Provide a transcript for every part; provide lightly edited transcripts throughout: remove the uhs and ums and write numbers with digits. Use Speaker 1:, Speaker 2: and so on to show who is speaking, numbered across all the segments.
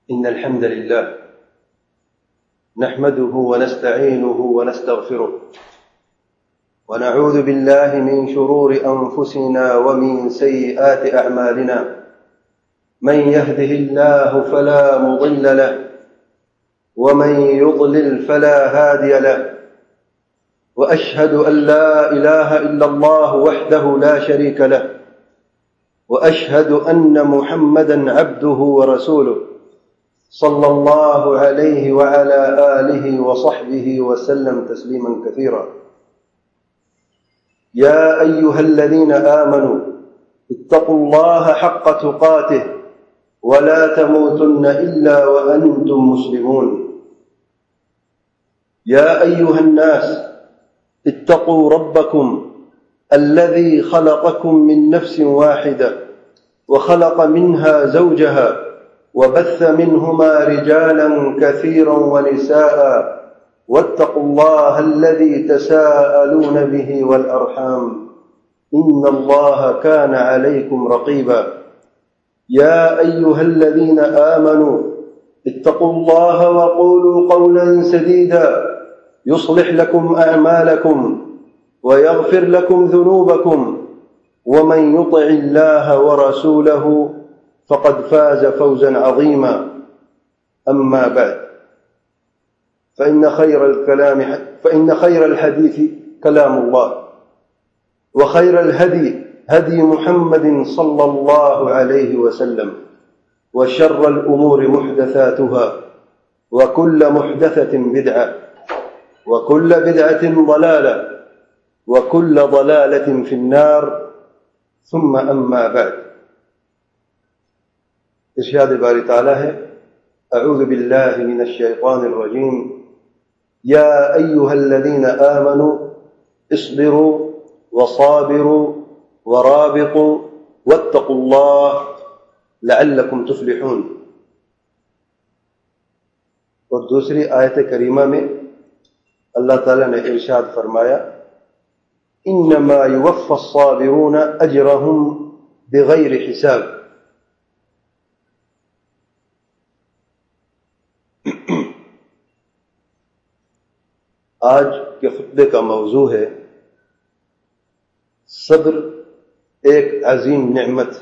Speaker 1: إن الحمد لله نحمده ونستعينه ونستغفره ونعوذ بالله من شرور أنفسنا ومن سيئات أعمالنا من يهده الله فلا مضل له ومن يضلل فلا هادي له وأشهد أن لا إله إلا الله وحده لا شريك له وأشهد أن محمدا عبده ورسوله صلى الله عليه وعلى آله وصحبه وسلم تسليما كثيرا. يا أيها الذين آمنوا اتقوا الله حق تقاته ولا تموتن إلا وأنتم مسلمون. يا أيها الناس اتقوا ربكم الذي خلقكم من نفس واحدة وخلق منها زوجها وبث منهما رجالا كثيرا ونساء واتقوا الله الذي تساءلون به والأرحام إن الله كان عليكم رقيبا. يا أيها الذين آمنوا اتقوا الله وقولوا قولا سديدا يصلح لكم أعمالكم ويغفر لكم ذنوبكم ومن يطع الله ورسوله فقد فاز فوزا عظيما. أما بعد فإن خير الحديث كلام الله وخير الهدي هدي محمد صلى الله عليه وسلم وشر الأمور محدثاتها وكل محدثة بدعة وكل بدعة ضلالة وكل ضلالة في النار. ثم أما بعد. ارشاد باری تعالی ہے اعوذ باللہ من الشیطان الرجیم یا ایہا الذین آمنوا اصبروا وصابروا ورابطوا واتقوا اللہ لعلکم تفلحون. اور دوسری آیت کریمہ میں اللہ تعالیٰ نے ارشاد فرمایا انما یوفی الصابرون اجرهم بغیر حساب. آج کے خطبے کا موضوع ہے صبر ایک عظیم نعمت.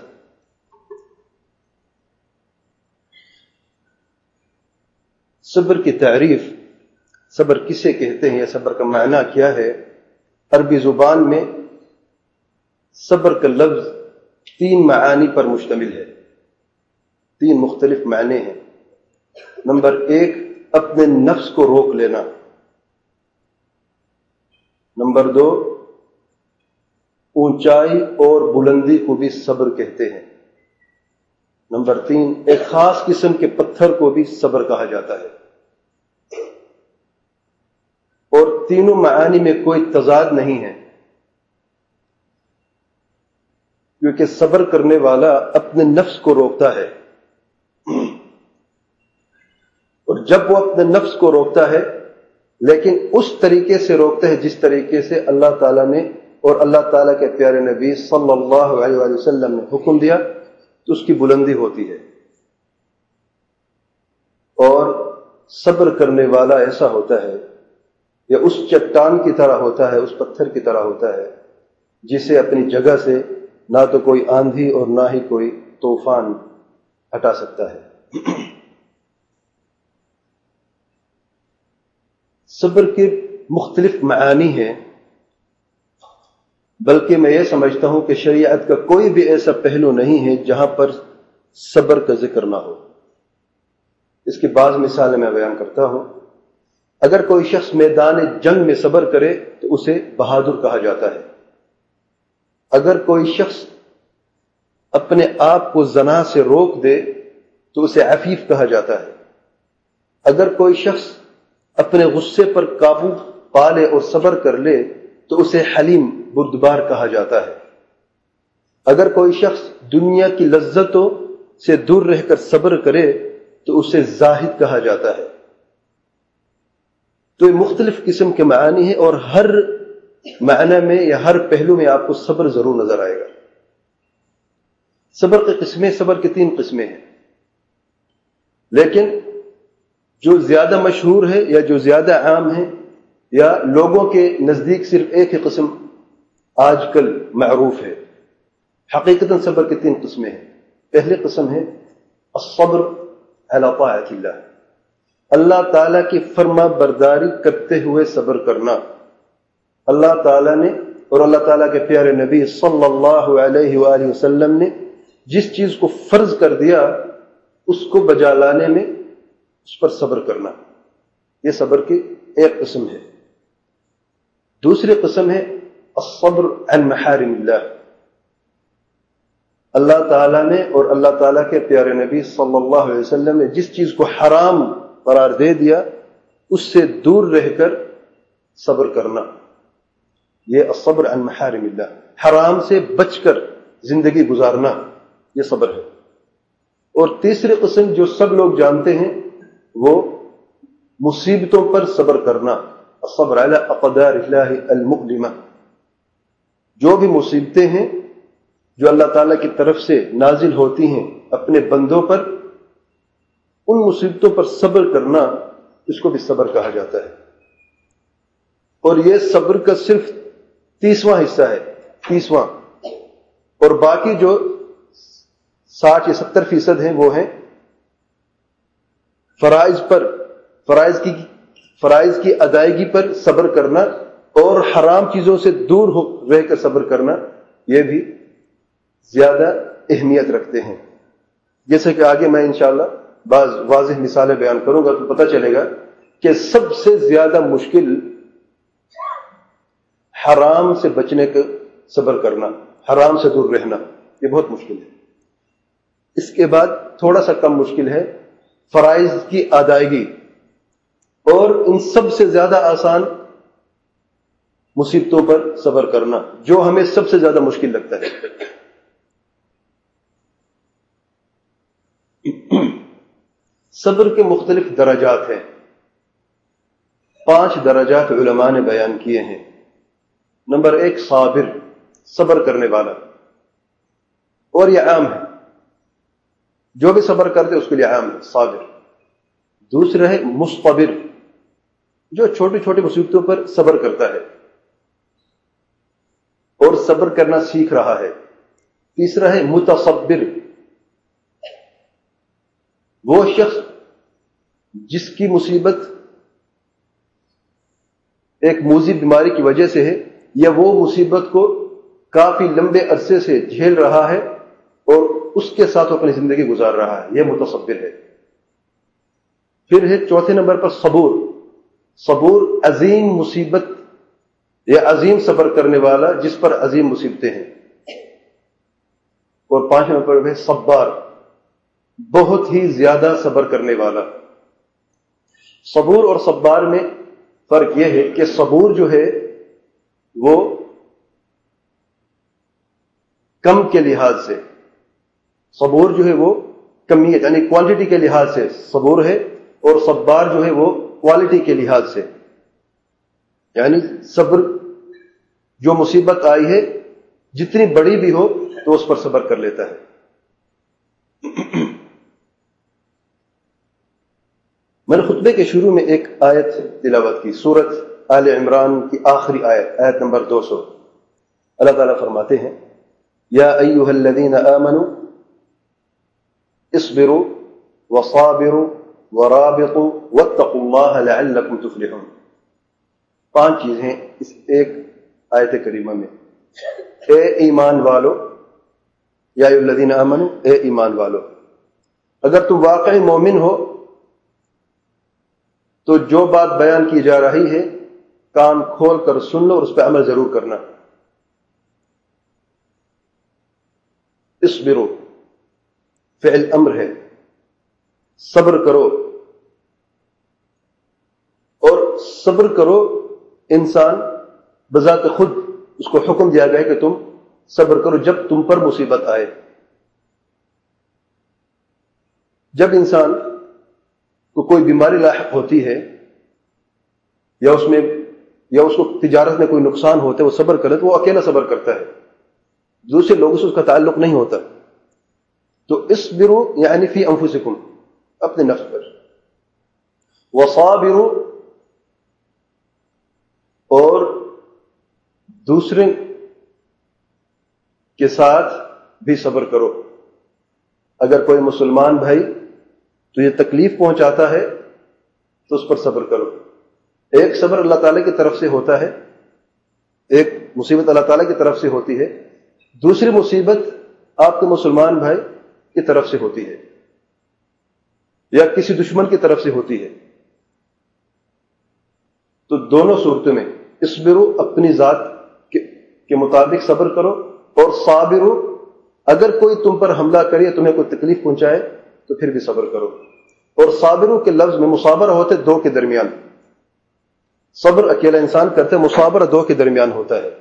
Speaker 1: صبر کی تعریف، صبر کسے کہتے ہیں یا صبر کا معنی کیا ہے؟ عربی زبان میں صبر کا لفظ 3 معانی پر مشتمل ہے، 3 مختلف معنی ہیں. نمبر 1 اپنے نفس کو روک لینا. نمبر 2 اونچائی اور بلندی کو بھی صبر کہتے ہیں. نمبر 3 ایک خاص قسم کے پتھر کو بھی صبر کہا جاتا ہے. اور تینوں معانی میں کوئی تضاد نہیں ہے، کیونکہ صبر کرنے والا اپنے نفس کو روکتا ہے. اور جب وہ اپنے نفس کو روکتا ہے لیکن اس طریقے سے روکتا ہے جس طریقے سے اللہ تعالیٰ نے اور اللہ تعالیٰ کے پیارے نبی صلی اللہ علیہ وآلہ وسلم نے حکم دیا تو اس کی بلندی ہوتی ہے. اور صبر کرنے والا ایسا ہوتا ہے یا اس چٹان کی طرح ہوتا ہے، اس پتھر کی طرح ہوتا ہے جسے اپنی جگہ سے نہ تو کوئی آندھی اور نہ ہی کوئی طوفان ہٹا سکتا ہے. صبر کے مختلف معانی ہیں، بلکہ میں یہ سمجھتا ہوں کہ شریعت کا کوئی بھی ایسا پہلو نہیں ہے جہاں پر صبر کا ذکر نہ ہو. اس کی بعض مثالیں میں بیان کرتا ہوں. اگر کوئی شخص میدان جنگ میں صبر کرے تو اسے بہادر کہا جاتا ہے. اگر کوئی شخص اپنے آپ کو زنا سے روک دے تو اسے عفیف کہا جاتا ہے. اگر کوئی شخص اپنے غصے پر قابو پا لے اور صبر کر لے تو اسے حلیم بردبار کہا جاتا ہے. اگر کوئی شخص دنیا کی لذتوں سے دور رہ کر صبر کرے تو اسے زاہد کہا جاتا ہے. تو یہ مختلف قسم کے معانی ہیں اور ہر معنی میں یا ہر پہلو میں آپ کو صبر ضرور نظر آئے گا. صبر کی قسمیں، صبر کی 3 قسمیں ہیں. لیکن جو زیادہ مشہور ہے یا جو زیادہ عام ہے یا لوگوں کے نزدیک صرف ایک ہی قسم آج کل معروف ہے، حقیقتاً صبر کی 3 قسمیں ہیں۔ پہلی قسم ہے الصبر علی طاعت اللہ، اللہ تعالیٰ کی فرما برداری کرتے ہوئے صبر کرنا۔ اللہ تعالیٰ نے اور اللہ تعالیٰ کے پیارے نبی صلی اللہ علیہ وآلہ وسلم نے جس چیز کو فرض کر دیا اس کو بجا لانے میں اس پر صبر کرنا، یہ صبر کی ایک قسم ہے۔ دوسری قسم ہے الصبر عن محارم اللہ، اللہ تعالیٰ نے اور اللہ تعالیٰ کے پیارے نبی صلی اللہ علیہ وسلم نے جس چیز کو حرام قرار دے دیا اس سے دور رہ کر صبر کرنا، یہ الصبر عن محارم اللہ، حرام سے بچ کر زندگی گزارنا، یہ صبر ہے۔ اور تیسری قسم جو سب لوگ جانتے ہیں وہ مصیبتوں پر صبر کرنا، الصبر علی اقدار اللہ المؤلمہ، جو بھی مصیبتیں ہیں جو اللہ تعالیٰ کی طرف سے نازل ہوتی ہیں اپنے بندوں پر، ان مصیبتوں پر صبر کرنا، اس کو بھی صبر کہا جاتا ہے۔ اور یہ صبر کا صرف 30واں حصہ ہے، 30واں، اور باقی جو 60 یا 70% ہیں وہ ہیں فرائض کی ادائیگی پر صبر کرنا اور حرام چیزوں سے دور رہ کر صبر کرنا، یہ بھی زیادہ اہمیت رکھتے ہیں۔ جیسے کہ آگے میں انشاءاللہ بعض واضح مثالیں بیان کروں گا تو پتہ چلے گا کہ سب سے زیادہ مشکل حرام سے بچنے کا صبر کرنا، حرام سے دور رہنا، یہ بہت مشکل ہے۔ اس کے بعد تھوڑا سا کم مشکل ہے فرائض کی ادائیگی، اور ان سب سے زیادہ آسان مصیبتوں پر صبر کرنا جو ہمیں سب سے زیادہ مشکل لگتا ہے۔ صبر کے مختلف درجات ہیں، 5 درجات علماء نے بیان کیے ہیں۔ نمبر 1 صابر، صبر کرنے والا، اور یہ عام ہے، جو بھی صبر کرتے اس کے لیے عام ہے صابر۔ دوسرا ہے مصطبر، جو چھوٹی چھوٹی مصیبتوں پر صبر کرتا ہے اور صبر کرنا سیکھ رہا ہے۔ تیسرا ہے متصبر، وہ شخص جس کی مصیبت ایک موذی بیماری کی وجہ سے ہے یا وہ مصیبت کو کافی لمبے عرصے سے جھیل رہا ہے اور اس کے ساتھ اپنی زندگی گزار رہا ہے، یہ متصبر ہے۔ پھر ہے چوتھے نمبر پر صبور، صبور عظیم مصیبت یا عظیم صبر کرنے والا جس پر عظیم مصیبتیں ہیں۔ اور 5 نمبر پر ہے صبار، بہت ہی زیادہ صبر کرنے والا۔ صبور اور صبار میں فرق یہ ہے کہ صبور جو ہے وہ کم کے لحاظ سے، صبور جو ہے وہ کمیت یعنی کوانٹٹی کے لحاظ سے صبور ہے، اور صبار جو ہے وہ کوالٹی کے لحاظ سے، یعنی صبر جو مصیبت آئی ہے جتنی بڑی بھی ہو تو اس پر صبر کر لیتا ہے۔ میں نے خطبے کے شروع میں ایک آیت تلاوت کی، سورۃ آل عمران کی آخری آیت، آیت نمبر 200۔ اللہ تعالیٰ فرماتے ہیں یا ایھا الذین آمنوا اصبروا وصابروا ورابطوا واتقوا اللہ لعلکم تفلحون۔ 5 چیزیں اس ایک آیت کریمہ میں۔ اے ایمان والو، یا ایھا الذین آمنوا، اے ایمان والو، اگر تم واقعی مومن ہو تو جو بات بیان کی جا رہی ہے کان کھول کر سن لو اور اس پہ عمل ضرور کرنا۔ اصبروا فعل امر ہے، صبر کرو، اور صبر کرو انسان بذات خود اس کو حکم دیا گیا ہے کہ تم صبر کرو جب تم پر مصیبت آئے۔ جب انسان کو کوئی بیماری لاحق ہوتی ہے یا اس کو تجارت میں کوئی نقصان ہوتا ہے، وہ صبر کرے تو وہ اکیلا صبر کرتا ہے، دوسرے لوگوں سے اس کا تعلق نہیں ہوتا۔ تو اصبروا یعنی فی انفسکم، اپنے نفس پر. وصابروا، اور دوسرے کے ساتھ بھی صبر کرو. اگر کوئی مسلمان بھائی تجھے تکلیف پہنچاتا ہے تو اس پر صبر کرو. ایک صبر اللہ تعالیٰ کی طرف سے ہوتا ہے، ایک مصیبت اللہ تعالیٰ کی طرف سے ہوتی ہے، دوسری مصیبت آپ کے مسلمان بھائی کی طرف سے ہوتی ہے یا کسی دشمن کی طرف سے ہوتی ہے. تو دونوں صورتوں میں اصبرو، اپنی ذات کے مطابق صبر کرو، اور صابرو، اگر کوئی تم پر حملہ کرے، تمہیں کوئی تکلیف پہنچائے تو پھر بھی صبر کرو. اور صابرو کے لفظ میں مصابرہ ہوتے دو کے درمیان. صبر اکیلا انسان کرتے، مصابرہ دو کے درمیان ہوتا ہے.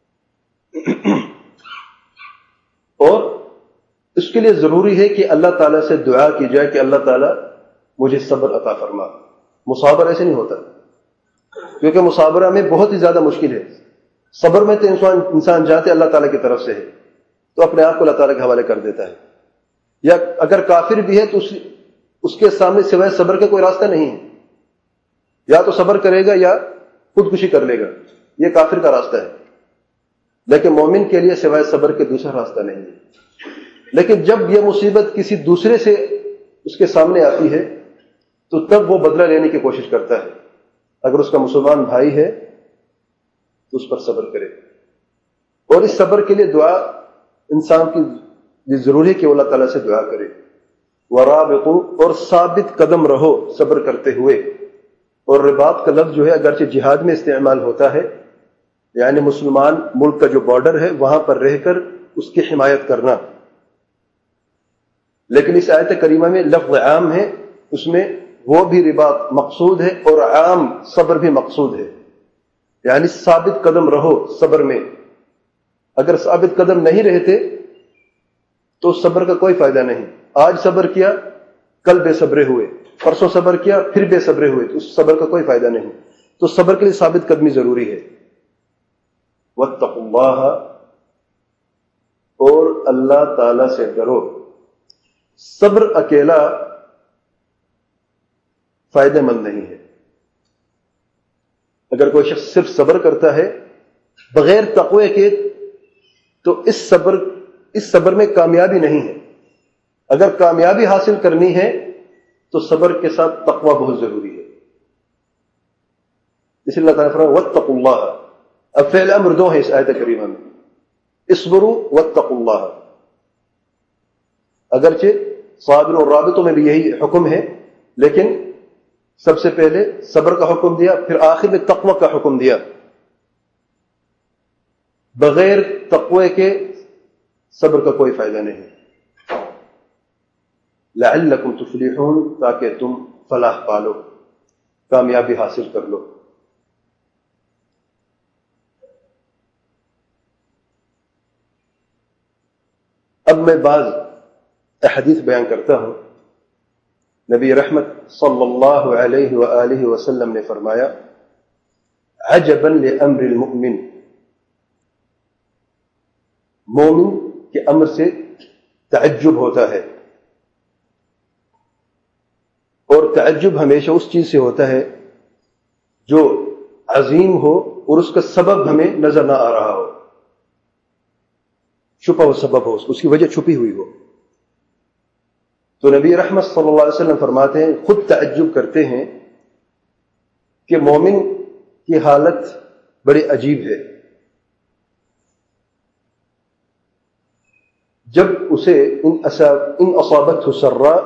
Speaker 1: اور اس کے لیے ضروری ہے کہ اللہ تعالیٰ سے دعا کی جائے کہ اللہ تعالیٰ مجھے صبر عطا فرما. مصابرہ ایسے نہیں ہوتا، کیونکہ مصابرہ میں بہت ہی زیادہ مشکل ہے. صبر میں تو انسان جاتے اللہ تعالیٰ کی طرف سے ہے تو اپنے آپ کو اللہ تعالیٰ کے حوالے کر دیتا ہے. یا اگر کافر بھی ہے تو اس کے سامنے سوائے صبر کا کوئی راستہ نہیں ہے. یا تو صبر کرے گا یا خودکشی کر لے گا، یہ کافر کا راستہ ہے. لیکن مومن کے لیے سوائے صبر کے دوسرا راستہ نہیں ہے. لیکن جب یہ مصیبت کسی دوسرے سے اس کے سامنے آتی ہے تو تب وہ بدلہ لینے کی کوشش کرتا ہے. اگر اس کا مسلمان بھائی ہے تو اس پر صبر کرے. اور اس صبر کے لیے دعا انسان کی ضروری ہے کہ وہ اللہ تعالیٰ سے دعا کرے. ورابطوا، اور ثابت قدم رہو صبر کرتے ہوئے. اور رباط کا لفظ جو ہے اگرچہ جہاد میں استعمال ہوتا ہے، یعنی مسلمان ملک کا جو بارڈر ہے وہاں پر رہ کر اس کی حمایت کرنا، لیکن اس آیت کریمہ میں لفظ عام ہے، اس میں وہ بھی رباط مقصود ہے اور عام صبر بھی مقصود ہے. یعنی ثابت قدم رہو صبر میں. اگر ثابت قدم نہیں رہتے تو صبر کا کوئی فائدہ نہیں. آج صبر کیا، کل بے صبرے ہوئے، پرسوں صبر کیا، پھر بے صبرے ہوئے، تو اس صبر کا کوئی فائدہ نہیں. تو صبر کے لیے ثابت قدمی ضروری ہے. واتقوا اللہ، اور اللہ تعالی سے ڈرو. صبر اکیلا فائدہ مند نہیں ہے. اگر کوئی شخص صرف صبر کرتا ہے بغیر تقوی کے تو اس صبر میں کامیابی نہیں ہے. اگر کامیابی حاصل کرنی ہے تو صبر کے ساتھ تقوی بہت ضروری ہے. اس لیے اللہ تعالیٰ فرمایا واتقوا اللہ. اب فعل امر دو ہے اس آیت کریمہ میں، اصبروا واتقوا اللہ. اگرچہ صابر اور رابطوں میں بھی یہی حکم ہے، لیکن سب سے پہلے صبر کا حکم دیا، پھر آخر میں تقوی کا حکم دیا. بغیر تقوی کے صبر کا کوئی فائدہ نہیں. لعلکم تفلحون، تاکہ تم فلاح پالو، کامیابی حاصل کر لو. اب میں بعض احادیث بیان کرتا ہوں. نبی رحمت صلی اللہ علیہ وآلہ وسلم نے فرمایا عجبا لامر المؤمن، مومن کے امر سے تعجب ہوتا ہے. اور تعجب ہمیشہ اس چیز سے ہوتا ہے جو عظیم ہو اور اس کا سبب ہمیں نظر نہ آ رہا ہو، چھپا ہوا سبب ہو، اس کی وجہ چھپی ہوئی ہو. تو نبی رحمت صلی اللہ علیہ وسلم فرماتے ہیں، خود تعجب کرتے ہیں کہ مومن کی حالت بڑی عجیب ہے. جب اسے ان اصابته سراء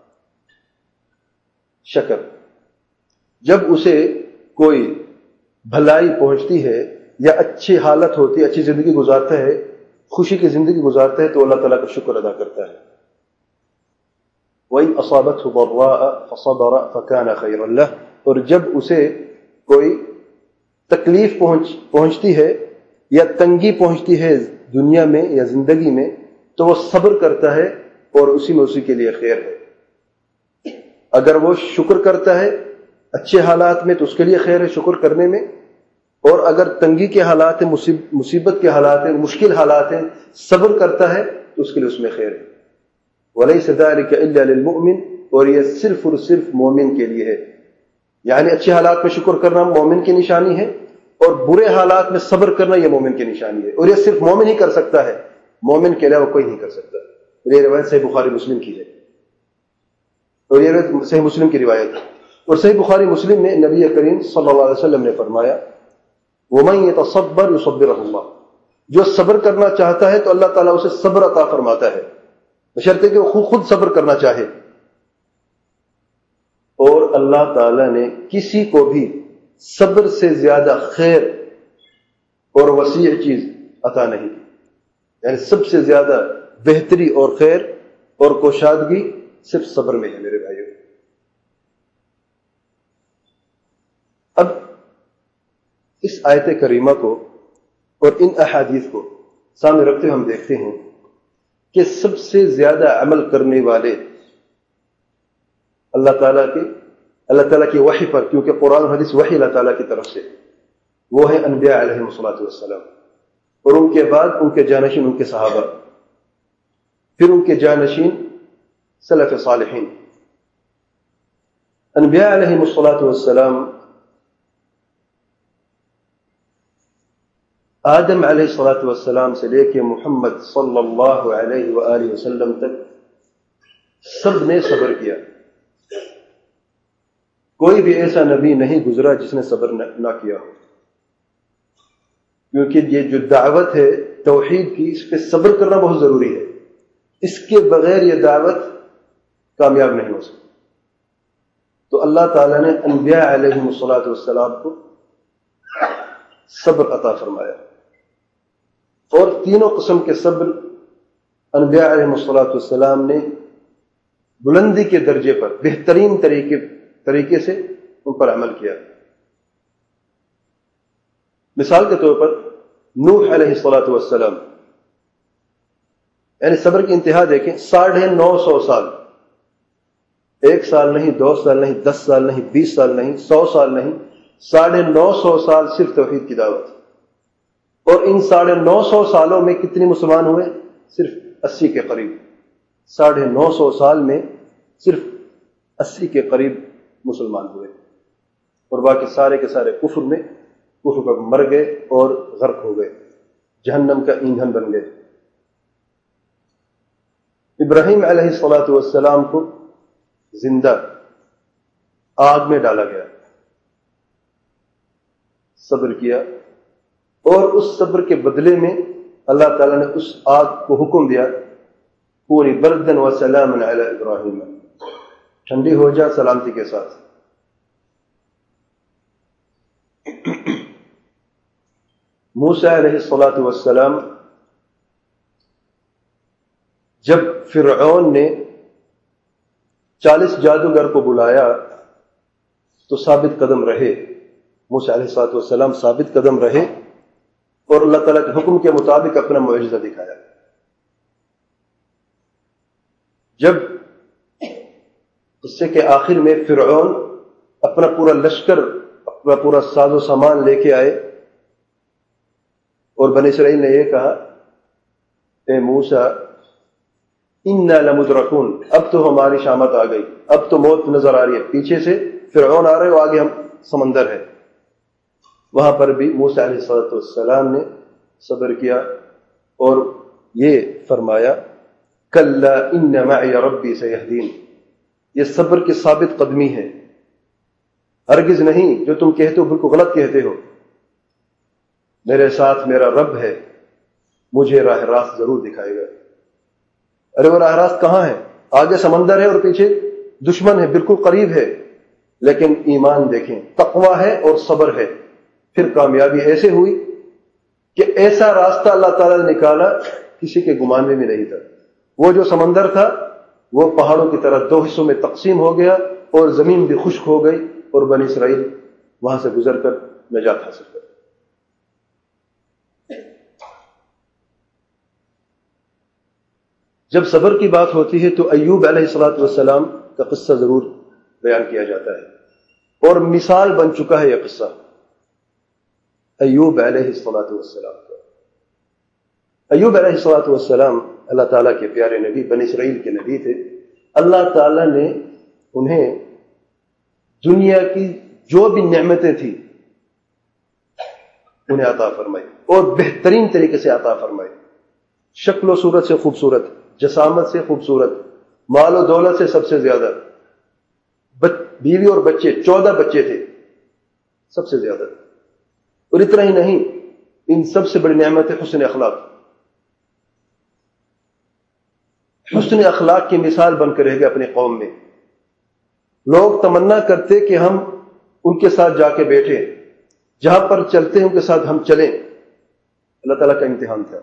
Speaker 1: شکر، جب اسے کوئی بھلائی پہنچتی ہے یا اچھی حالت ہوتی ہے، اچھی زندگی گزارتا ہے، خوشی کی زندگی گزارتا ہے، تو اللہ تعالیٰ کا شکر ادا کرتا ہے. وَإِنْ أَصَابَتْهُ ضَرَّاءَ فَصَبَرَ فَكَانَ خَيْرًا لَهُ، اور جب اسے کوئی تکلیف پہنچتی ہے یا تنگی پہنچتی ہے دنیا میں یا زندگی میں تو وہ صبر کرتا ہے اور اسی کے لیے خیر ہے. اگر وہ شکر کرتا ہے اچھے حالات میں تو اس کے لیے خیر ہے شکر کرنے میں، اور اگر تنگی کے حالات ہیں، مصیبت کے حالات ہیں، مشکل حالات ہیں، صبر کرتا ہے تو اس کے لیے اس میں خیر ہے. وَلَيْسَ ذَلِكَ إِلَّا لِلْمُؤْمِنِ، اور یہ صرف اور صرف مومن کے لیے ہے. یعنی اچھے حالات میں شکر کرنا مومن کی نشانی ہے، اور برے حالات میں صبر کرنا یہ مومن کی نشانی ہے، اور یہ صرف مومن ہی کر سکتا ہے، مومن کے علاوہ کوئی نہیں کر سکتا. یہ روایت صحیح بخاری مسلم کی ہے، اور یہ صحیح مسلم کی روایت ہے. اور صحیح بخاری مسلم میں نبی کریم صلی اللہ علیہ وسلم نے فرمایا وَمَن يَتَصَبَّرْ يُصَبِّرْهُ اللَّهُ، جو صبر کرنا چاہتا ہے تو اللہ تعالیٰ اسے صبر عطا فرماتا ہے، بشرطے کہ وہ خود صبر کرنا چاہے. اور اللہ تعالیٰ نے کسی کو بھی صبر سے زیادہ خیر اور وسیع چیز عطا نہیں کی. یعنی سب سے زیادہ بہتری اور خیر اور کوشادگی صرف صبر میں ہے میرے بھائیوں. اب اس آیت کریمہ کو اور ان احادیث کو سامنے رکھتے ہوئے ہم دیکھتے ہیں کہ سب سے زیادہ عمل کرنے والے اللہ تعالیٰ کی وحی پر، کیونکہ قرآن و حدیث وحی اللہ تعالیٰ کی طرف سے، وہ ہے انبیاء علیہ السلام، اور ان کے بعد ان کے جانشین ان کے صحابہ، پھر ان کے جانشین سلف صالحین. انبیاء علیہ السلام آدم علیہ السلام سے لے کے محمد صلی اللہ علیہ وآلہ وسلم تک سب نے صبر کیا. کوئی بھی ایسا نبی نہیں گزرا جس نے صبر نہ کیا ہو، کیونکہ یہ جو دعوت ہے توحید کی، اس پہ صبر کرنا بہت ضروری ہے. اس کے بغیر یہ دعوت کامیاب نہیں ہو سکتی. تو اللہ تعالیٰ نے انبیاء علیہ السلام کو صبر عطا فرمایا، اور تینوں قسم کے صبر انبیاء علیہ السلام نے بلندی کے درجے پر بہترین طریقے سے ان پر عمل کیا. مثال کے طور پر نوح علیہ السلام، یعنی صبر کی انتہا دیکھیں، 950 سال، 1 سال نہیں، 2 سال نہیں، 10 سال نہیں، 20 سال نہیں، 100 سال نہیں، 950 سال صرف توحید کی دعوت. اور ان 950 سالوں میں کتنے مسلمان ہوئے؟ صرف 80 کے قریب. 950 سال میں صرف 80 کے قریب مسلمان ہوئے، اور باقی سارے کے سارے کفر پر مر گئے اور غرق ہو گئے، جہنم کا ایندھن بن گئے. ابراہیم علیہ السلام کو زندہ آگ میں ڈالا گیا، صبر کیا، اور اس صبر کے بدلے میں اللہ تعالیٰ نے اس آگ کو حکم دیا پوری بردن و سلام علی ابراہیم، ٹھنڈی ہو جا سلامتی کے ساتھ. موسیٰ علیہ السلام جب فرعون نے 40 جادوگر کو بلایا تو ثابت قدم رہے. موسیٰ علیہ السلام ثابت قدم رہے اور اللہ تعالیٰ کے حکم کے مطابق اپنا معجزہ دکھایا. جب قصے کے آخر میں فرعون اپنا پورا لشکر، اپنا پورا ساز و سامان لے کے آئے، اور بنی اسرائیل نے یہ کہا اے موسیٰ انا لمدرکون، اب تو ہماری شامت آ گئی، اب تو موت نظر آ رہی ہے، پیچھے سے فرعون آ رہے اور آگے ہم سمندر ہے. وہاں پر بھی موسیٰ علیہ السلام نے صبر کیا اور یہ فرمایا کلا ان معی ربی سیہدین. یہ صبر کی ثابت قدمی ہے، ہرگز نہیں جو تم کہتے ہو بالکل غلط کہتے ہو. میرے ساتھ میرا رب ہے، مجھے راہ راست ضرور دکھائے گا. ارے وہ راہ راست کہاں ہے؟ آگے سمندر ہے اور پیچھے دشمن ہے، بالکل قریب ہے. لیکن ایمان دیکھیں، تقویٰ ہے اور صبر ہے. پھر کامیابی ایسے ہوئی کہ ایسا راستہ اللہ تعالیٰ نے نکالا کسی کے گمان میں بھی نہیں تھا. وہ جو سمندر تھا وہ پہاڑوں کی طرح 2 حصوں میں تقسیم ہو گیا اور زمین بھی خشک ہو گئی، اور بنی اسرائیل وہاں سے گزر کر نجات حاصل کر. جب صبر کی بات ہوتی ہے تو ایوب علیہ السلام کا قصہ ضرور بیان کیا جاتا ہے، اور مثال بن چکا ہے یہ قصہ ایوب علیہ السلام کا. ایوب علیہ السلام اللہ تعالیٰ کے پیارے نبی، بنی اسرائیل کے نبی تھے. اللہ تعالیٰ نے انہیں دنیا کی جو بھی نعمتیں تھیں انہیں عطا فرمائی اور بہترین طریقے سے عطا فرمائی. شکل و صورت سے خوبصورت، جسامت سے خوبصورت، مال و دولت سے سب سے زیادہ، بیوی اور بچے 14 بچے تھے سب سے زیادہ. اور اتنا ہی نہیں، ان سب سے بڑی نعمت ہے حسن اخلاق. حسن اخلاق کی مثال بن کر رہ گئے اپنی قوم میں. لوگ تمنا کرتے کہ ہم ان کے ساتھ جا کے بیٹھیں، جہاں پر چلتے ہیں ان کے ساتھ ہم چلیں. اللہ تعالیٰ کا امتحان تھا.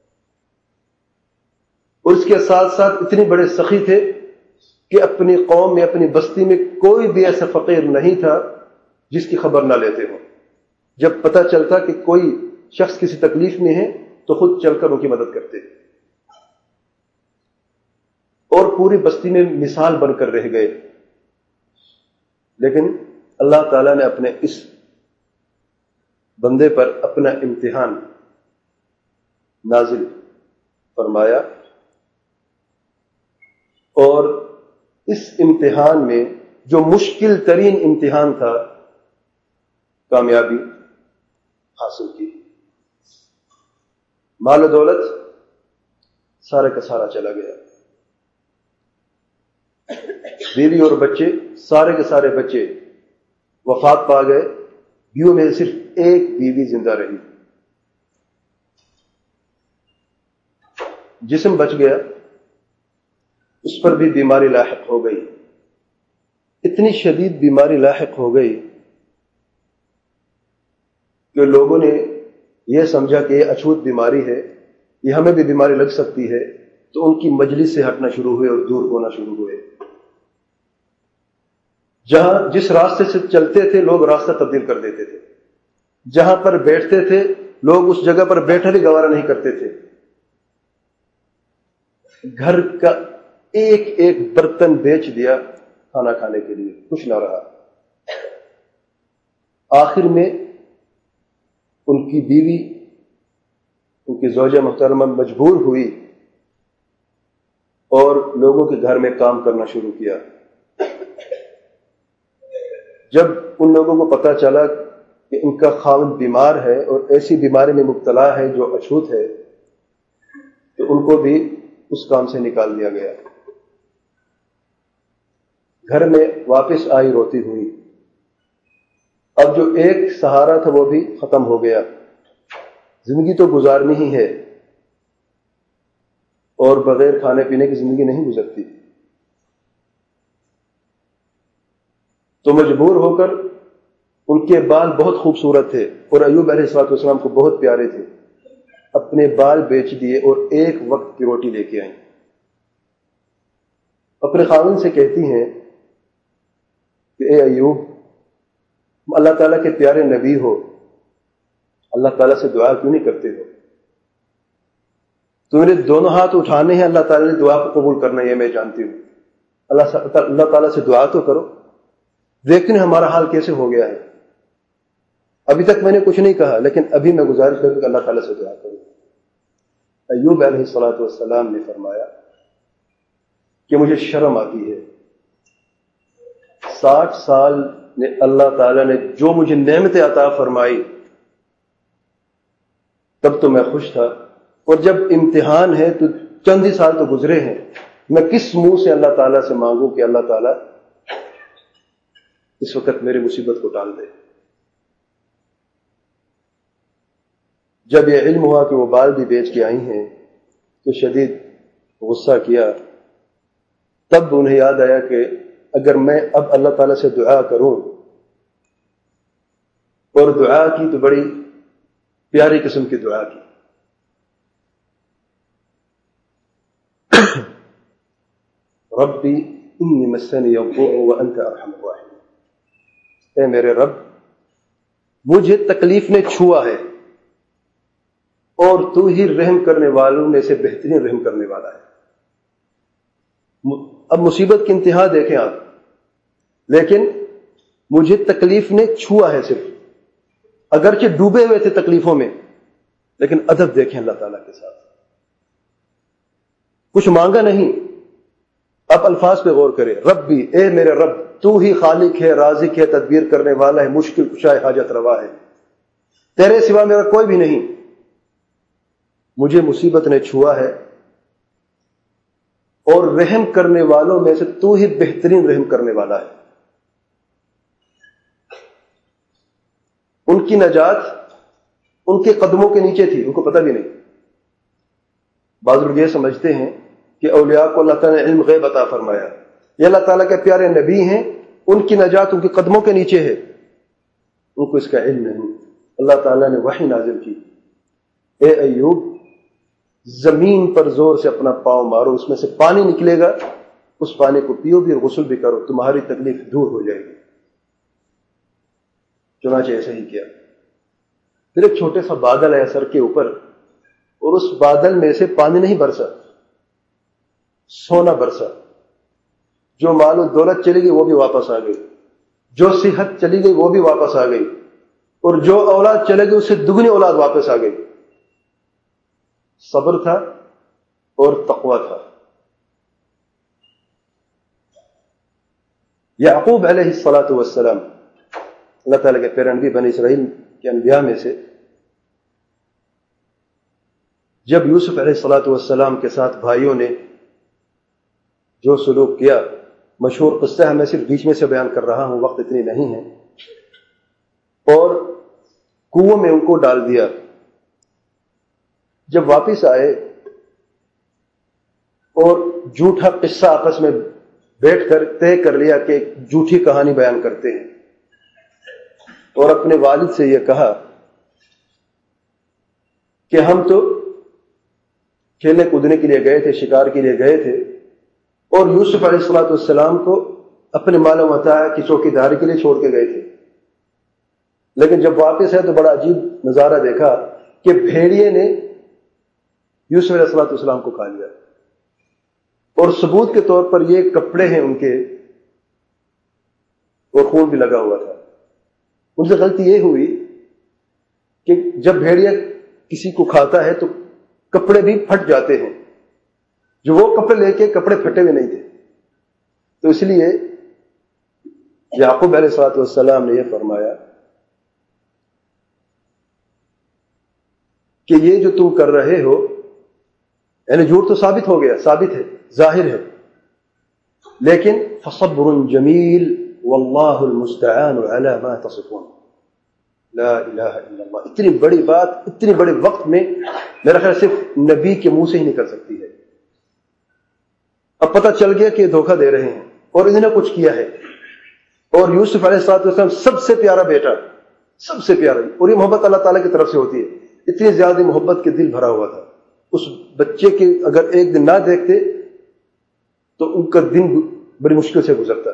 Speaker 1: اور اس کے ساتھ ساتھ اتنے بڑے سخی تھے کہ اپنی قوم میں، اپنی بستی میں کوئی بھی ایسا فقیر نہیں تھا جس کی خبر نہ لیتے ہوں. جب پتہ چلتا کہ کوئی شخص کسی تکلیف میں ہے تو خود چل کر ان کی مدد کرتے اور پوری بستی میں مثال بن کر رہ گئے. لیکن اللہ تعالیٰ نے اپنے اس بندے پر اپنا امتحان نازل فرمایا، اور اس امتحان میں جو مشکل ترین امتحان تھا کامیابی حاصل کی. مال و دولت سارے کا سارا چلا گیا، بیوی اور بچے سارے کے سارے بچے وفات پا گئے. بیوی میں صرف ایک بیوی زندہ رہی. جسم بچ گیا، اس پر بھی بیماری لاحق ہو گئی. اتنی شدید بیماری لاحق ہو گئی کہ لوگوں نے یہ سمجھا کہ یہ اچھوت بیماری ہے، یہ ہمیں بھی بیماری لگ سکتی ہے، تو ان کی مجلس سے ہٹنا شروع ہوئے اور دور ہونا شروع ہوئے. جہاں جس راستے سے چلتے تھے لوگ راستہ تبدیل کر دیتے تھے، جہاں پر بیٹھتے تھے لوگ اس جگہ پر بیٹھنا بھی گوارا نہیں کرتے تھے. گھر کا ایک ایک برتن بیچ دیا کھانا کھانے کے لیے، کچھ نہ رہا. آخر میں ان کی بیوی، ان کی زوجہ محترمہ مجبور ہوئی اور لوگوں کے گھر میں کام کرنا شروع کیا. جب ان لوگوں کو پتہ چلا کہ ان کا خاوند بیمار ہے اور ایسی بیماری میں مبتلا ہے جو اچھوت ہے، تو ان کو بھی اس کام سے نکال دیا گیا. گھر میں واپس آئی روتی ہوئی. اب جو ایک سہارا تھا وہ بھی ختم ہو گیا. زندگی تو گزارنی ہی ہے، اور بغیر کھانے پینے کی زندگی نہیں گزرتی. تو مجبور ہو کر، ان کے بال بہت خوبصورت تھے اور ایوب علیہ السلام کو بہت پیارے تھے، اپنے بال بیچ دیے اور ایک وقت کی روٹی لے کے آئیں. اپنے خاوند سے کہتی ہیں کہ اے ایوب، اللہ تعالیٰ کے پیارے نبی ہو، اللہ تعالیٰ سے دعا کیوں نہیں کرتے ہو؟ تمہیں دونوں ہاتھ اٹھانے ہیں، اللہ تعالیٰ نے دعا کو قبول کرنا ہے، یہ میں جانتی ہوں. اللہ تعالیٰ سے دعا تو کرو. دیکھتے ہیں ہمارا حال کیسے ہو گیا ہے. ابھی تک میں نے کچھ نہیں کہا، لیکن ابھی میں گزارش کروں کہ اللہ تعالیٰ سے دعا کروں. ایوب علیہ السلام نے فرمایا کہ مجھے شرم آتی ہے. 60 سال نے اللہ تعالیٰ نے جو مجھے نعمتیں عطا فرمائی، تب تو میں خوش تھا، اور جب امتحان ہے تو چند ہی سال تو گزرے ہیں، میں کس منہ سے اللہ تعالیٰ سے مانگوں کہ اللہ تعالیٰ اس وقت میری مصیبت کو ٹال دے. جب یہ علم ہوا کہ وہ بال بھی بیچ کے آئی ہیں تو شدید غصہ کیا. تب انہیں یاد آیا کہ اگر میں اب اللہ تعالیٰ سے دعا کروں، اور دعا کی تو بڑی پیاری قسم کی دعا کی، ربی انی مسنی الضر وانت ارحم الراحمین. اے میرے رب، مجھے تکلیف نے چھوا ہے اور تو ہی رحم کرنے والوں میں سے بہترین رحم کرنے والا ہے. اب مصیبت کی انتہا دیکھیں آپ، لیکن مجھے تکلیف نے چھوا ہے صرف، اگرچہ ڈوبے ہوئے تھے تکلیفوں میں، لیکن ادب دیکھیں اللہ تعالیٰ کے ساتھ. کچھ مانگا نہیں، اب الفاظ پہ غور کرے، ربی، اے میرے رب، تو ہی خالق ہے، رازق ہے، تدبیر کرنے والا ہے، مشکل کشا ہے، حاجت روا ہے، تیرے سوا میرا کوئی بھی نہیں، مجھے مصیبت نے چھوا ہے، اور رحم کرنے والوں میں سے تو ہی بہترین رحم کرنے والا ہے۔ ان کی نجات ان کے قدموں کے نیچے تھی، ان کو پتہ بھی نہیں۔ بعض لوگ یہ سمجھتے ہیں کہ اولیاء کو اللہ تعالیٰ نے علم غیب عطا فرمایا، یہ اللہ تعالیٰ کے پیارے نبی ہیں، ان کی نجات ان کے قدموں کے نیچے ہے، ان کو اس کا علم نہیں۔ اللہ تعالیٰ نے وحی نازل کی، اے ایوب، زمین پر زور سے اپنا پاؤں مارو، اس میں سے پانی نکلے گا، اس پانی کو پیو بھی اور غسل بھی کرو، تمہاری تکلیف دور ہو جائے گی۔ چنانچہ ایسا ہی کیا۔ پھر ایک چھوٹے سا بادل ہے سر کے اوپر، اور اس بادل میں سے پانی نہیں برسا، سونا برسا۔ جو مال و دولت چلی گئی وہ بھی واپس آ گئی، جو صحت چلی گئی وہ بھی واپس آ گئی، اور جو اولاد چلے گئی اس سے دگنی اولاد واپس آ گئی۔ صبر تھا اور تقوی تھا۔ یعقوب علیہ السلام، اللہ تعالیٰ کے پیارے نبی، بنی اسرائیل کے انبیاء میں سے، جب یوسف علیہ السلام کے ساتھ بھائیوں نے جو سلوک کیا، مشہور قصہ ہے، میں صرف بیچ میں سے بیان کر رہا ہوں، وقت اتنی نہیں ہے، اور کنویں میں ان کو ڈال دیا۔ جب واپس آئے اور جھوٹا قصہ آپس میں بیٹھ کر طے کر لیا کہ جھوٹی کہانی بیان کرتے ہیں، اور اپنے والد سے یہ کہا کہ ہم تو کھیلنے کودنے کے لیے گئے تھے، شکار کے لیے گئے تھے، اور یوسف علیہ السلام کو اپنے مال و متاع کی چوکیداری کے لیے چھوڑ کے گئے تھے، لیکن جب واپس ہے تو بڑا عجیب نظارہ دیکھا کہ بھیڑیے نے یوسف علیہ السلام کو کھا لیا، اور ثبوت کے طور پر یہ کپڑے ہیں ان کے، اور خون بھی لگا ہوا تھا۔ ان سے غلطی یہ ہوئی کہ جب بھیڑیا کسی کو کھاتا ہے تو کپڑے بھی پھٹ جاتے ہیں، جو وہ کپڑے لے کے کپڑے پھٹے ہوئے نہیں تھے، تو اس لیے یعقوب علیہ السلام نے یہ فرمایا کہ یہ جو تم کر رہے ہو، یعنی جھوٹ تو ثابت ہو گیا، ثابت ہے، ظاہر ہے، لیکن فصبر جمیل واللہ المستعان علی ما تصفون۔ لا الہ الا اللہ، اتنی بڑی بات اتنی بڑے وقت میں میرا خیال صرف نبی کے منہ سے ہی نکل سکتی ہے۔ اب پتہ چل گیا کہ یہ دھوکہ دے رہے ہیں اور انہوں نے کچھ کیا ہے، اور یوسف علیہ السلام سب سے پیارا بیٹا، سب سے پیارا، اور یہ محبت اللہ تعالیٰ کی طرف سے ہوتی ہے، اتنی زیادہ محبت کے دل بھرا ہوا تھا۔ اس بچے کے اگر ایک دن نہ دیکھتے تو ان کا دن بڑی مشکل سے گزرتا۔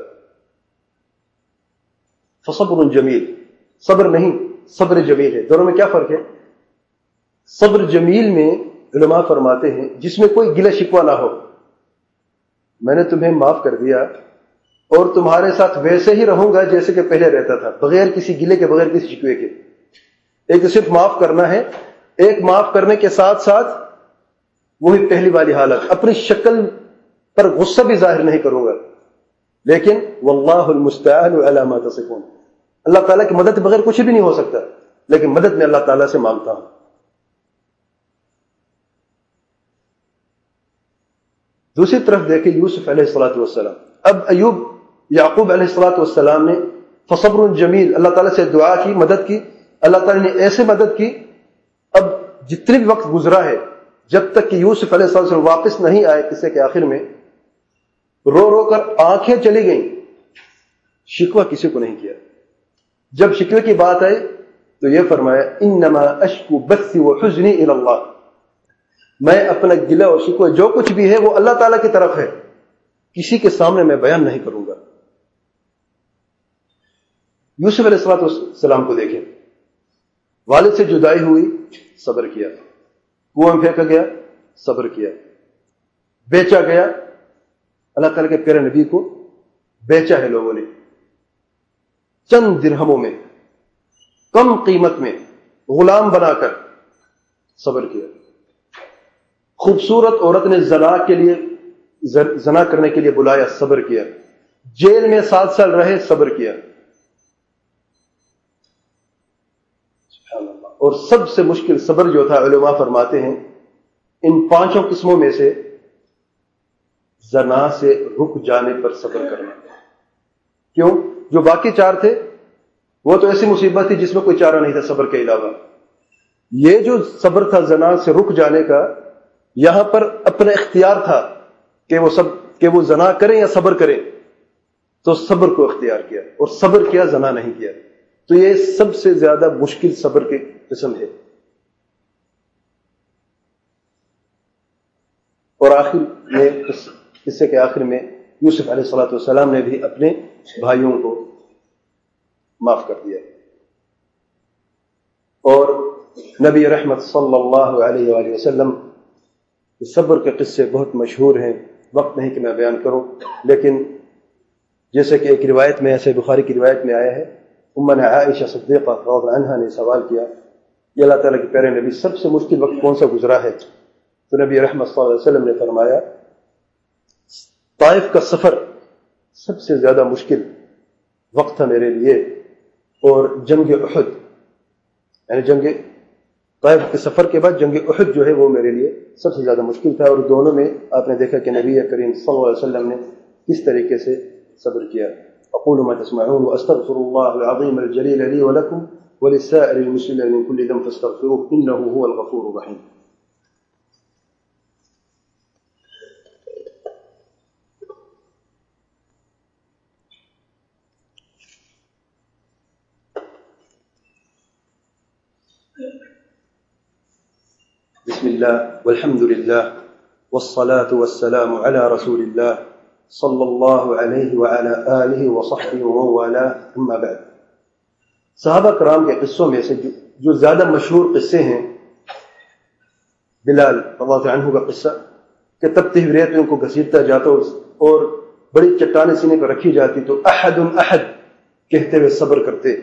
Speaker 1: فصبر جمیل، صبر نہیں، صبر جمیل ہے، دونوں میں کیا فرق ہے؟ صبر جمیل میں علماء فرماتے ہیں جس میں کوئی گلہ شکوہ نہ ہو، میں نے تمہیں معاف کر دیا اور تمہارے ساتھ ویسے ہی رہوں گا جیسے کہ پہلے رہتا تھا، بغیر کسی گلے کے، بغیر کسی شکوے کے۔ ایک تو صرف معاف کرنا ہے، ایک معاف کرنے کے ساتھ ساتھ وہی پہلی والی حالت، اپنی شکل پر غصہ بھی ظاہر نہیں کروں گا، لیکن واللہ المستعان علی ما تصفون، اللہ تعالیٰ کی مدد بغیر کچھ بھی نہیں ہو سکتا، لیکن مدد میں اللہ تعالیٰ سے مانگتا ہوں۔ دوسری طرف دیکھیں یوسف علیہ السلام، اب ایوب یعقوب علیہ السلام نے فصبر جمیل، اللہ تعالیٰ سے دعا کی، مدد کی، اللہ تعالیٰ نے ایسے مدد کی۔ اب جتنے بھی وقت گزرا ہے، جب تک کہ یوسف علیہ السلام واپس نہیں آئے، قصے کے آخر میں رو رو کر آنکھیں چلی گئیں، شکوہ کسی کو نہیں کیا۔ جب شکوے کی بات آئی تو یہ فرمایا انما اشکو بثی وحزنی الی اللہ، میں اپنا گلہ اور شکوہ جو کچھ بھی ہے وہ اللہ تعالیٰ کی طرف ہے، کسی کے سامنے میں بیان نہیں کروں گا۔ یوسف علیہ السلام کو دیکھیں، والد سے جدائی ہوئی، صبر کیا، کنویں میں پھینکا گیا، صبر کیا، بیچا گیا، اللہ تعالیٰ کے پیارے نبی کو بیچا ہے لوگوں نے چند درہموں میں، کم قیمت میں، غلام بنا کر صبر کیا۔ خوبصورت عورت نے زنا کے لیے زنا کرنے کے لیے بلایا، صبر کیا، جیل میں 7 سال رہے، صبر کیا. سبحان اللہ. اور سب سے مشکل صبر جو تھا، علماء فرماتے ہیں ان 5 قسموں میں سے زنا سے رک جانے پر صبر کرنا. کیوں؟ جو باقی 4 تھے وہ تو ایسی مصیبت تھی جس میں کوئی چارہ نہیں تھا صبر کے علاوہ. یہ جو صبر تھا زنا سے رک جانے کا، یہاں پر اپنا اختیار تھا کہ وہ زنا کریں یا صبر کریں، تو صبر کو اختیار کیا اور صبر کیا، زنا نہیں کیا. تو یہ سب سے زیادہ مشکل صبر کی قسم ہے. اور آخر میں، قصے کے آخر میں، یوسف علیہ الصلوۃ والسلام نے بھی اپنے بھائیوں کو معاف کر دیا. اور نبی رحمت صلی اللہ علیہ وآلہ وسلم صبر کے قصے بہت مشہور ہیں، وقت نہیں کہ میں بیان کروں، لیکن جیسے کہ ایک روایت میں، ایسے بخاری کی روایت میں آیا ہے، امنا عائشہ صدیقہ رضی اللہ عنہا نے سوال کیا کہ اللہ تعالیٰ کے پیارے نبی، سب سے مشکل وقت کون سا گزرا ہے؟ تو نبی رحمت صلی اللہ علیہ وسلم نے فرمایا طائف کا سفر سب سے زیادہ مشکل وقت تھا میرے لیے، اور جنگ احد، یعنی جنگ طائف کے سفر کے بعد جنگ احد جو ہے وہ میرے لیے سب سے زیادہ مشکل تھا. اور دونوں میں آپ نے دیکھا کہ نبی کریم صلی اللہ علیہ وسلم نے کس طریقے سے صبر کیا. اقول ما تسمعون واستغفر الله العظيم الجليل لي ولكم ولسائر المسلمين من كل ذنب فاستغفروه انه هو الغفور الرحيم. بسم الله والحمد لله والصلاة والسلام على رسول الله صلی اللہ علیہ وعلى آلہ وصحبہ وموالاه، اما بعد. صحابہ کرام کے قصوں میں سے جو زیادہ مشہور قصے ہیں، بلال رضی اللہ عنہ کا قصہ کہ تپتی ہوئی ریت میں ان کو گھسیٹتا جاتا اور بڑی چٹانیں سینے پر رکھی جاتی تو احد احد کہتے ہوئے صبر کرتے.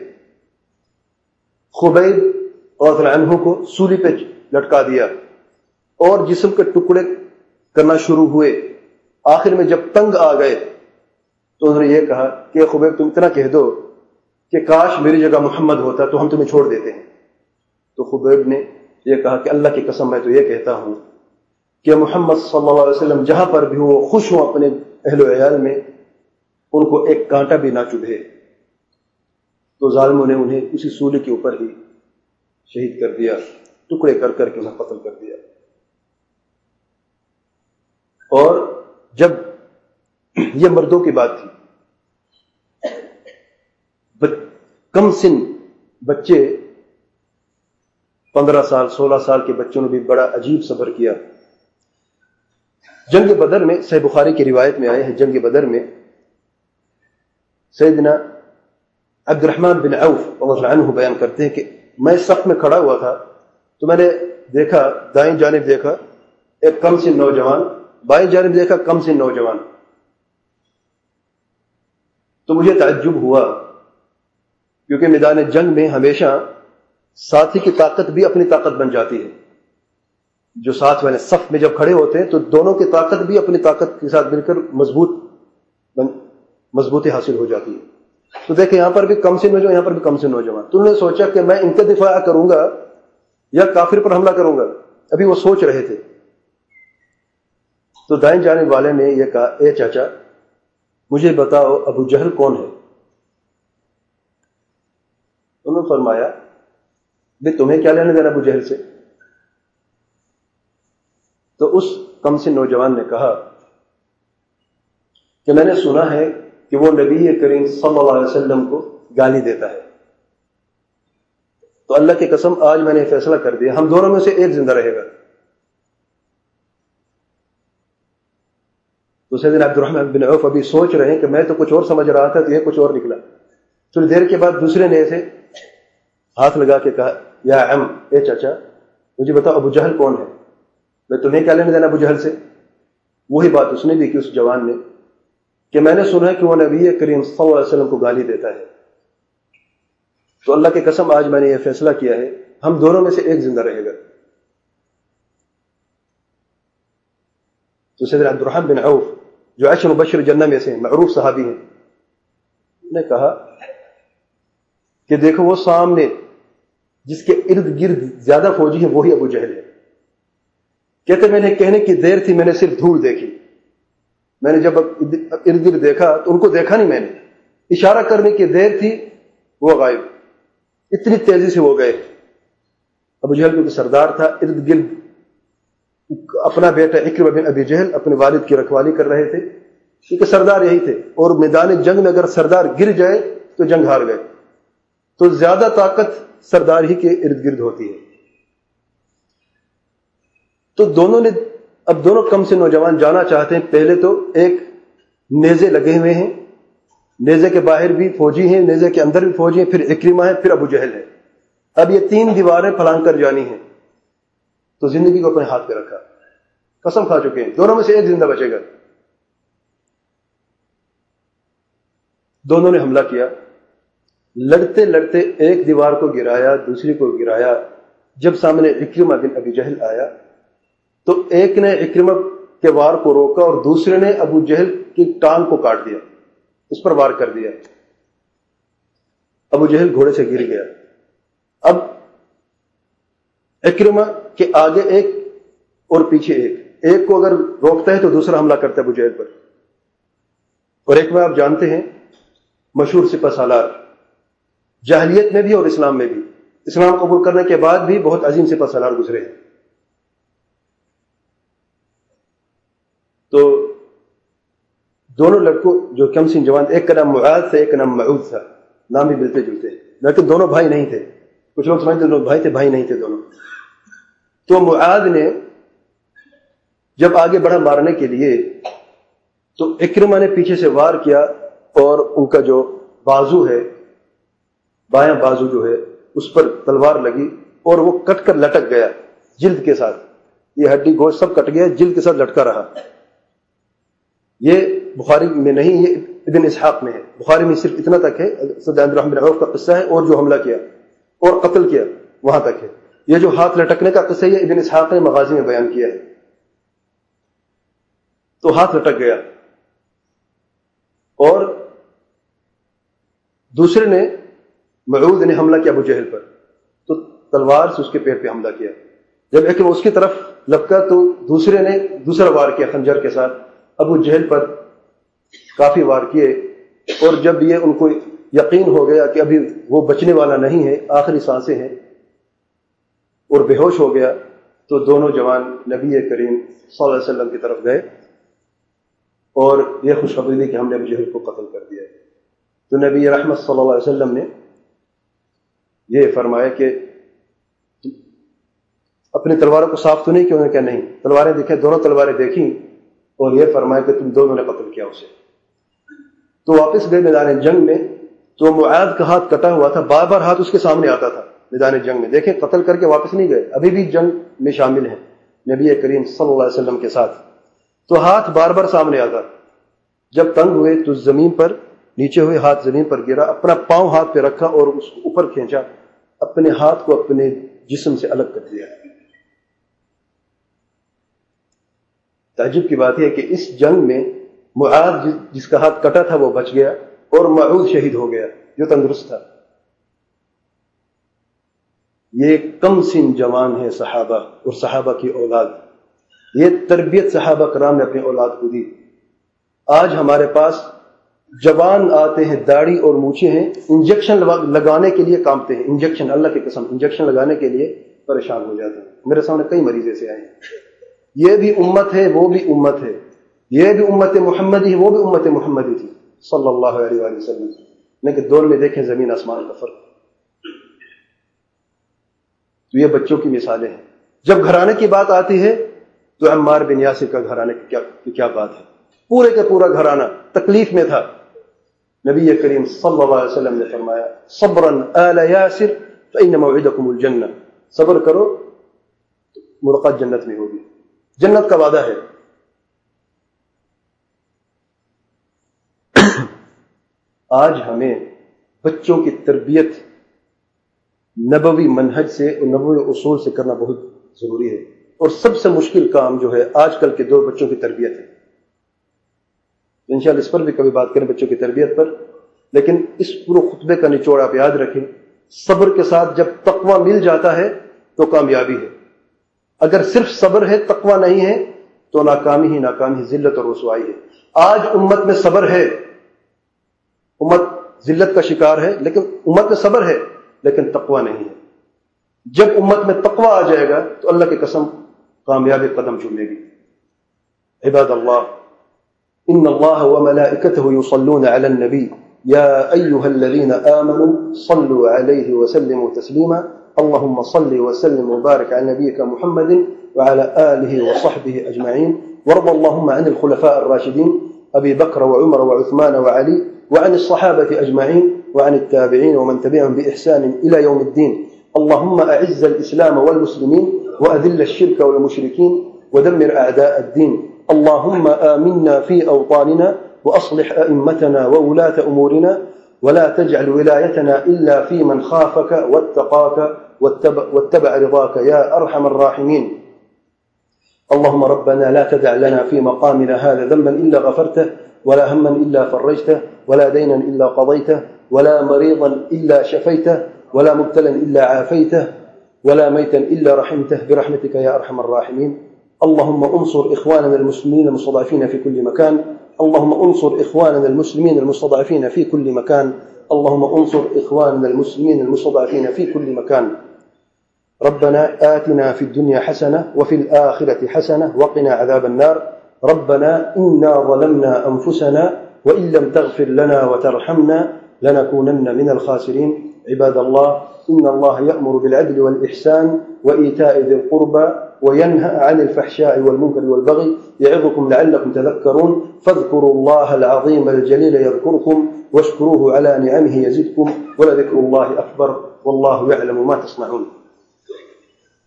Speaker 1: خبیب رضی اللہ عنہ کو سولی پہ لٹکا دیا اور جسم کے ٹکڑے کرنا شروع ہوئے. آخر میں جب تنگ آ گئے تو انہوں نے یہ کہا کہ خبیب تم اتنا کہہ دو کہ کاش میری جگہ محمد ہوتا تو ہم تمہیں چھوڑ دیتے ہیں. تو خبیب نے یہ کہا کہ اللہ کی قسم میں تو یہ کہتا ہوں کہ محمد صلی اللہ علیہ وسلم جہاں پر بھی وہ خوش ہوں اپنے اہل و عیال میں، ان کو ایک کانٹا بھی نہ چبھے. تو ظالموں نے انہیں اسی سولی کے اوپر ہی شہید کر دیا، ٹکڑے کر کر کے انہیں قتل کر دیا. اور جب یہ مردوں کی بات تھی، کم سن بچے 15 سال 16 سال کے بچوں نے بھی بڑا عجیب صبر کیا. جنگ بدر میں، صحیح بخاری کی روایت میں آئے ہیں، جنگ بدر میں سیدنا عبد الرحمن بن عوف رضی اللہ عنہ بیان کرتے ہیں کہ میں صف میں کھڑا ہوا تھا تو میں نے دیکھا، دائیں جانب دیکھا ایک کم سن نوجوان، بائیں جانب دیکھا کم سن نوجوان. تو مجھے تعجب ہوا، کیونکہ میدان جنگ میں ہمیشہ ساتھی کی طاقت بھی اپنی طاقت بن جاتی ہے. جو ساتھ والے صف میں جب کھڑے ہوتے ہیں تو دونوں کی طاقت بھی اپنی طاقت کے ساتھ مل کر مضبوطی حاصل ہو جاتی ہے. تو دیکھیں یہاں پر بھی کم سن نوجوان، یہاں پر بھی کم سن نوجوان. تو انہوں نے سوچا کہ میں ان کا دفاع کروں گا یا کافر پر حملہ کروں گا، ابھی وہ سوچ رہے تھے. تو دائیں جانب والے نے یہ کہا، اے چاچا مجھے بتاؤ ابو جہل کون ہے؟ انہوں نے فرمایا بھئی تمہیں کیا لینا دینا ابو جہل سے؟ تو اس کم سے نوجوان نے کہا کہ میں نے سنا ہے کہ وہ نبی کریم صلی اللہ علیہ وسلم کو گالی دیتا ہے، تو اللہ کی قسم آج میں نے فیصلہ کر دیا ہم دونوں میں سے ایک زندہ رہے گا. تو سیدنا عبد الرحمن بن عوف ابھی سوچ رہے ہیں کہ میں تو کچھ اور سمجھ رہا تھا تو یہ کچھ اور نکلا. تھوڑی دیر کے بعد دوسرے نے ایسے ہاتھ لگا کے کہا، یا عم، اے چاچا مجھے بتاؤ ابو جہل کون ہے؟ میں تمہیں کیا لینے دینا ابو جہل سے؟ وہی بات اس نے بھی کی، اس جوان نے، کہ میں نے سنا ہے کہ وہ نبی کریم صلی اللہ علیہ وسلم کو گالی دیتا ہے، تو اللہ کی قسم آج میں نے یہ فیصلہ کیا ہے ہم دونوں میں سے ایک زندہ رہے گا. تو سیدنا عبدالرحمن بن عوف جو 10 مبشر جنہ میں سے معروف صحابی ہیں، نے کہا کہ دیکھو وہ سامنے جس کے ارد گرد زیادہ فوجی ہیں وہی ابو جہل ہے. کہتے میں نے کہنے کی دیر تھی، میں نے صرف دھول دیکھی. میں نے جب ارد گرد دیکھا تو ان کو دیکھا نہیں، میں نے اشارہ کرنے کی دیر تھی، وہ غائب. اتنی تیزی سے وہ گئے. ابو جہل کیونکہ سردار تھا، ارد گرد اپنا بیٹا اکرمہ بن ابی جہل اپنے والد کی رکھوالی کر رہے تھے، کیونکہ سردار یہی تھے، اور میدان جنگ میں اگر سردار گر جائے تو جنگ ہار گئے. تو زیادہ طاقت سردار ہی کے ارد گرد ہوتی ہے. تو دونوں کم سے نوجوان جانا چاہتے ہیں. پہلے تو ایک نیزے لگے ہوئے ہیں، نیزے کے باہر بھی فوجی ہیں، نیزے کے اندر بھی فوجی ہیں، پھر اکرمہ ہے، پھر ابو جہل ہے. اب یہ 3 دیواریں پھلانگ کر جانی ہیں. تو زندگی کو اپنے ہاتھ پہ رکھا، قسم کھا چکے ہیں دونوں میں سے ایک زندہ بچے گا. دونوں نے حملہ کیا، لڑتے لڑتے ایک دیوار کو گرایا، دوسری کو گرایا. جب سامنے اکرمہ بن ابی جہل آیا تو ایک نے اکرمہ کے وار کو روکا اور دوسرے نے ابو جہل کی ٹانگ کو کاٹ دیا، اس پر وار کر دیا. ابو جہل گھوڑے سے گر گیا. اب اکرمہ کے آگے ایک اور پیچھے ایک کو اگر روکتا ہے تو دوسرا حملہ کرتا ہے ابو جہل پر. اور اکرمہ آپ جانتے ہیں مشہور سپہ سالار، جاہلیت میں بھی اور اسلام میں بھی، اسلام قبول کرنے کے بعد بھی بہت عظیم سپہ سالار گزرے ہیں. تو دونوں لڑکوں جو کم سن جوان، ایک کا نام معاذ تھا، ایک کا نام معوذ تھا، نام بھی ملتے جلتے، لیکن دونوں بھائی نہیں تھے. کچھ لوگ سمجھتے دونوں بھائی تھے، بھائی نہیں تھے دونوں. تو معاذ نے جب آگے بڑھا مارنے کے لیے تو اکرمہ نے پیچھے سے وار کیا اور ان کا جو بازو ہے، بایاں بازو جو ہے، اس پر تلوار لگی اور وہ کٹ کر لٹک گیا جلد کے ساتھ. یہ ہڈی گوشت سب کٹ گیا، جلد کے ساتھ لٹکا رہا. یہ بخاری میں نہیں، یہ ابن اسحاق میں ہے. بخاری میں صرف اتنا تک ہے، سیدنا عبدالرحمن بن عوف کا قصہ ہے، اور جو حملہ کیا اور قتل کیا وہاں تک ہے. یہ جو ہاتھ لٹکنے کا قصہ ہے یہ ابن اسحاق نے مغازی میں بیان کیا ہے. تو ہاتھ لٹک گیا اور دوسرے نے معوذ نے حملہ کیا ابو جہل پر، تو تلوار سے اس کے پیر پہ حملہ کیا. جب ایک اس کی طرف لپکا تو دوسرے نے دوسرا وار کیا خنجر کے ساتھ ابو جہل پر، کافی وار کیے. اور جب یہ ان کو یقین ہو گیا کہ ابھی وہ بچنے والا نہیں ہے، آخری سانسیں ہیں، اور بے ہوش ہو گیا، تو دونوں جوان نبی کریم صلی اللہ علیہ وسلم کی طرف گئے اور یہ خوشخبری دی کہ ہم نے ابو جہل کو قتل کر دیا. تو نبی رحمت صلی اللہ علیہ وسلم نے یہ فرمایا کہ اپنی تلواروں کو صاف تو نہیں کیا؟ انہوں نے کہا نہیں. تلواریں دیکھیں، دونوں تلواریں دیکھیں اور یہ فرمایا کہ تم دونوں نے قتل کیا اسے. تو واپس گئے میدان جنگ میں. تو معاذ کا ہاتھ کٹا ہوا تھا، بار بار ہاتھ اس کے سامنے آتا تھا میدان جنگ میں. دیکھیں قتل کر کے واپس نہیں گئے، ابھی بھی جنگ میں شامل ہیں نبی کریم صلی اللہ علیہ وسلم کے ساتھ. تو ہاتھ بار بار سامنے آتا. جب تنگ ہوئے تو زمین پر نیچے ہوئے، ہاتھ زمین پر گرا، اپنا پاؤں ہاتھ پہ رکھا اور اس کو اوپر کھینچا، اپنے ہاتھ کو اپنے جسم سے الگ کر دیا. تعجب کی بات ہے کہ اس جنگ میں معاذ جس کا ہاتھ کٹا تھا وہ بچ گیا اور معوذ شہید ہو گیا جو تندرست تھا. یہ کم سن جوان ہے صحابہ اور صحابہ کی اولاد. یہ تربیت صحابہ کرام نے اپنے اولاد کو دی. آج ہمارے پاس جوان آتے ہیں، داڑھی اور مونچھیں ہیں، انجیکشن لگانے کے لیے کانپتے ہیں. انجیکشن، اللہ کی قسم، انجیکشن لگانے کے لیے پریشان ہو جاتے ہیں. میرے سامنے کئی مریض ایسے آئے ہیں. یہ بھی امت ہے، وہ بھی امت ہے. یہ بھی امت محمدی ہے، وہ بھی امت محمدی تھی صلی اللہ علیہ وآلہ وسلم. لیکن دونوں میں دیکھیں زمین آسمان کا فرق. تو یہ بچوں کی مثالیں ہیں. جب گھرانے کی بات آتی ہے تو عمار بن یاسر کا گھرانے کی کیا بات ہے. پورے کا پورا گھرانہ تکلیف میں تھا. نبی کریم صلی اللہ علیہ وسلم نے فرمایا صبرا آل یاسر فإن موعدکم الجنہ، صبر کرو ملاقات جنت میں ہوگی، جنت کا وعدہ ہے. آج ہمیں بچوں کی تربیت نبوی منہج سے اور نبوی اصول سے کرنا بہت ضروری ہے. और सबसे मुश्किल काम जो है आजकल के दो बच्चों की तरबियत है। इंशाअल्लाह इस पर भी कभी बात करें, बच्चों की तरबियत पर। लेकिन इस पूरे खुतबे का निचोड़ आप याद रखें, सब्र के साथ जब तकवा मिल जाता है तो कामयाबी है। अगर सिर्फ सब्र है, तकवा नहीं है, तो नाकामी ही नाकामी, जिल्लत और रुसवाई है। आज उम्मत में सब्र है, उम्मत जिल्लत का शिकार है, लेकिन उम्मत में सब्र है लेकिन तकवा नहीं है। जब उम्मत में तकवा आ जाएगा तो अल्लाह की कसम कामयाबी कदम चूमेगी। इबादल्लाह, इन्नल्लाह व मलाइकतहु युसल्लूना अलन नबी या अय्युहल्लज़ीना आमनू सल्लु अलैहि व सल्लिमू तस्लीमा। अल्लाहुम्मा सल्लि व सल्लिम व बारिक अला नबियिका मुहम्मदिन व अला आलिहि व सहबिहि अजमईन। वरद अल्लाहुम्मा अनिल खुलफाए अर्राशिदीन अबी बकर व उमर व उस्मान व अली व अनिस सहाबति अजमईन व अनित ताबिईन व मन तबिअहुम बिइहसान इला यौमिद्दीन। اللهم أعز الإسلام والمسلمين وأذل الشرك والمشركين ودمر أعداء الدين. اللهم آمنا في أوطاننا وأصلح أئمتنا وولاة أمورنا ولا تجعل ولايتنا إلا في من خافك واتقاك واتبع رضاك يا أرحم الراحمين. اللهم ربنا لا تدع لنا في مقامنا هذا ذنبا إلا غفرته ولا هما إلا فرجته ولا دينا إلا قضيته ولا مريضا إلا شفيته ولا مبتلا إلا عافيته ولا ميتا إلا رحمته برحمتك يا أرحم الراحمين. اللهم انصر إخواننا المسلمين المستضعفين في كل مكان. اللهم انصر إخواننا المسلمين المستضعفين في كل مكان. اللهم انصر إخواننا المسلمين المستضعفين في كل مكان. ربنا آتنا في الدنيا حسنة وفي الآخرة حسنة وقنا عذاب النار. ربنا إنا ظلمنا أنفسنا وإن لم تغفر لنا وترحمنا لنكونن من الخاسرين. عباد الله، إن الله يأمر بالعدل والإحسان وإيتاء ذي القربى وينهى عن الفحشاء والمنكر والبغي يعظكم لعلكم تذكرون. فاذكروا الله العظيم الجليل يذكركم واشكروه على نعمه يزدكم ولذكر الله أكبر والله يعلم ما تصنعون.